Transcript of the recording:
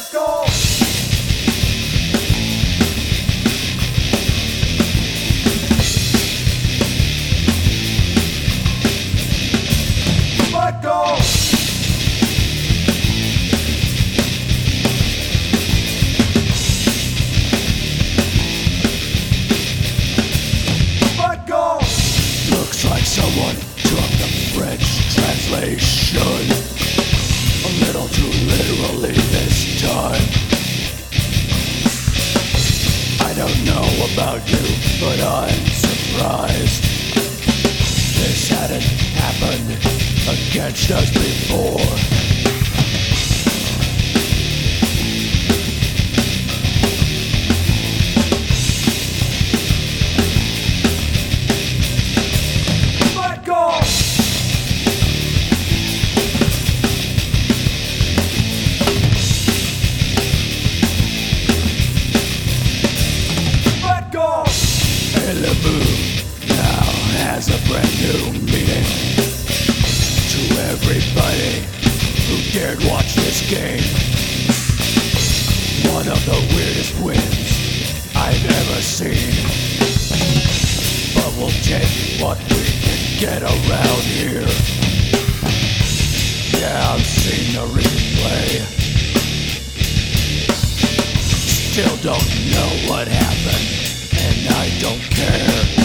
go! Let go! Let go! Looks like someone took the French translation a little too literally this time. I don't know about you, but I'm surprised this hadn't happened against us before. Let go! Let go! Malibu now has a brand new meaning to everybody who dared watch this game. One of the weirdest wins I've ever seen. But we'll take what we can get around here. Yeah, I've seen the replay. Still don't know what happened, and I don't care.